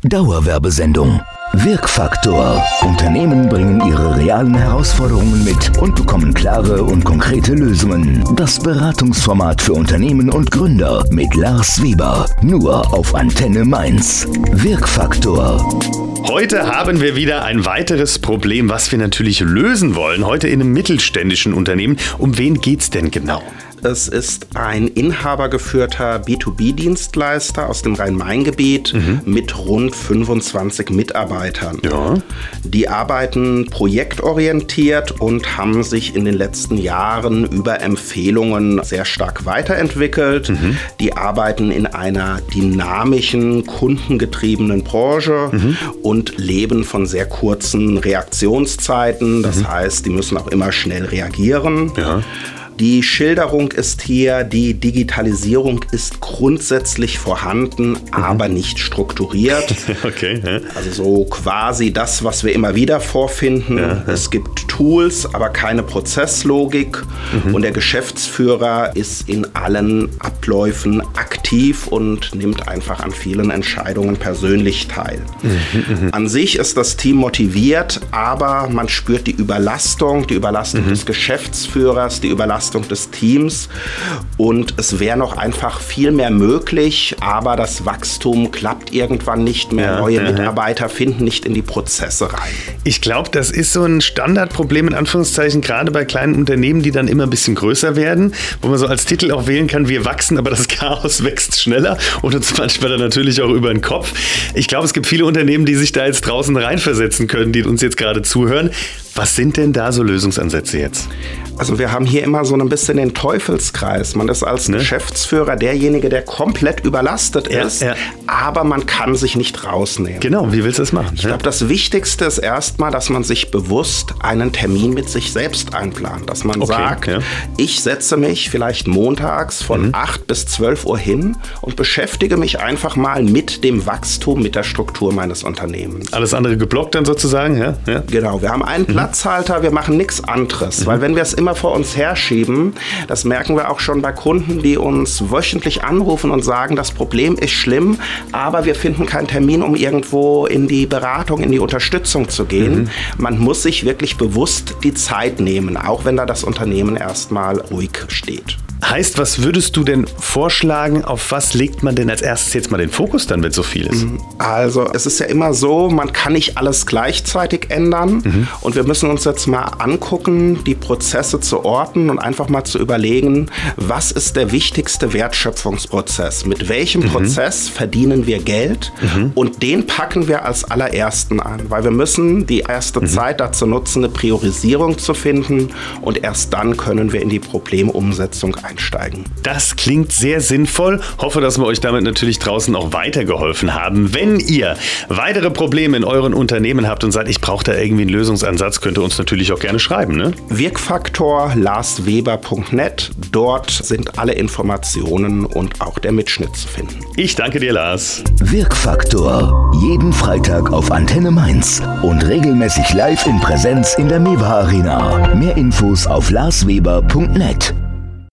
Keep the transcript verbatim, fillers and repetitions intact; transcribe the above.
Dauerwerbesendung. Wirkfaktor. Unternehmen bringen ihre realen Herausforderungen mit und bekommen klare und konkrete Lösungen. Das Beratungsformat für Unternehmen und Gründer mit Lars Weber. Nur auf Antenne Mainz. Wirkfaktor. Heute haben wir wieder ein weiteres Problem, was wir natürlich lösen wollen. Heute in einem mittelständischen Unternehmen. Um wen geht's denn genau? Es ist ein inhabergeführter B zwei B-Dienstleister aus dem Rhein-Main-Gebiet mhm. mit rund fünfundzwanzig Mitarbeitern. Ja. Die arbeiten projektorientiert und haben sich in den letzten Jahren über Empfehlungen sehr stark weiterentwickelt. Mhm. Die arbeiten in einer dynamischen, kundengetriebenen Branche mhm. und leben von sehr kurzen Reaktionszeiten. Das mhm. heißt, die müssen auch immer schnell reagieren. Ja. Die Schilderung ist hier, die Digitalisierung ist grundsätzlich vorhanden, mhm. aber nicht strukturiert. Okay. Ja. Also so quasi das, was wir immer wieder vorfinden. Ja, ja. Es gibt Tools, aber keine Prozesslogik. Mhm. Und der Geschäftsführer ist in allen Abläufen aktiv und nimmt einfach an vielen Entscheidungen persönlich teil. Mhm, an sich ist das Team motiviert, aber man spürt die Überlastung, die Überlastung mhm. des Geschäftsführers, die Überlastung des Teams und es wäre noch einfach viel mehr möglich, aber das Wachstum klappt irgendwann nicht mehr. Ja, Neue ja, Mitarbeiter ja. finden nicht in die Prozesse rein. Ich glaube, das ist so ein Standardproblem in Anführungszeichen, gerade bei kleinen Unternehmen, die dann immer ein bisschen größer werden, wo man so als Titel auch wählen kann, wir wachsen, aber das Chaos wächst schneller und uns manchmal dann natürlich auch über den Kopf. Ich glaube, es gibt viele Unternehmen, die sich da jetzt draußen reinversetzen können, die uns jetzt gerade zuhören. Was sind denn da so Lösungsansätze jetzt? Also wir haben hier immer so ein bisschen den Teufelskreis. Man ist als ne? Geschäftsführer derjenige, der komplett überlastet ja, ist, ja. aber man kann sich nicht rausnehmen. Genau, wie willst du das machen? Ich glaube, das Wichtigste ist erstmal, dass man sich bewusst einen Termin mit sich selbst einplant. Dass man okay, sagt, ja. ich setze mich vielleicht montags von mhm. acht bis zwölf Uhr hin und beschäftige mich einfach mal mit dem Wachstum, mit der Struktur meines Unternehmens. Alles andere geblockt dann sozusagen? Ja? Ja. Genau, wir haben einen mhm. Platzhalter, wir machen nichts anderes. Mhm. Weil wenn wir es immer vor uns herschieben, das merken wir auch schon bei Kunden, die uns wöchentlich anrufen und sagen, das Problem ist schlimm, aber wir finden keinen Termin, um irgendwo in die Beratung, in die Unterstützung zu gehen. Mhm. Man muss sich wirklich bewusst die Zeit nehmen, auch wenn da das Unternehmen erstmal ruhig steht. Heißt, was würdest du denn vorschlagen, auf was legt man denn als erstes jetzt mal den Fokus dann, wenn so viel ist? Also es ist ja immer so, man kann nicht alles gleichzeitig ändern mhm. und wir müssen uns jetzt mal angucken, die Prozesse zu orten und einfach mal zu überlegen, was ist der wichtigste Wertschöpfungsprozess? Mit welchem mhm. Prozess verdienen wir Geld? Mhm. Und den packen wir als allerersten an, weil wir müssen die erste mhm. Zeit dazu nutzen, eine Priorisierung zu finden und erst dann können wir in die Problemumsetzung einsteigen. Einsteigen. Das klingt sehr sinnvoll. Hoffe, dass wir euch damit natürlich draußen auch weitergeholfen haben. Wenn ihr weitere Probleme in euren Unternehmen habt und sagt, ich brauche da irgendwie einen Lösungsansatz, könnt ihr uns natürlich auch gerne schreiben. Ne? Wirkfaktor lars weber punkt net. Dort sind alle Informationen und auch der Mitschnitt zu finden. Ich danke dir, Lars. Wirkfaktor. Jeden Freitag auf Antenne Mainz und regelmäßig live in Präsenz in der Mewa Arena. Mehr Infos auf lars weber punkt net.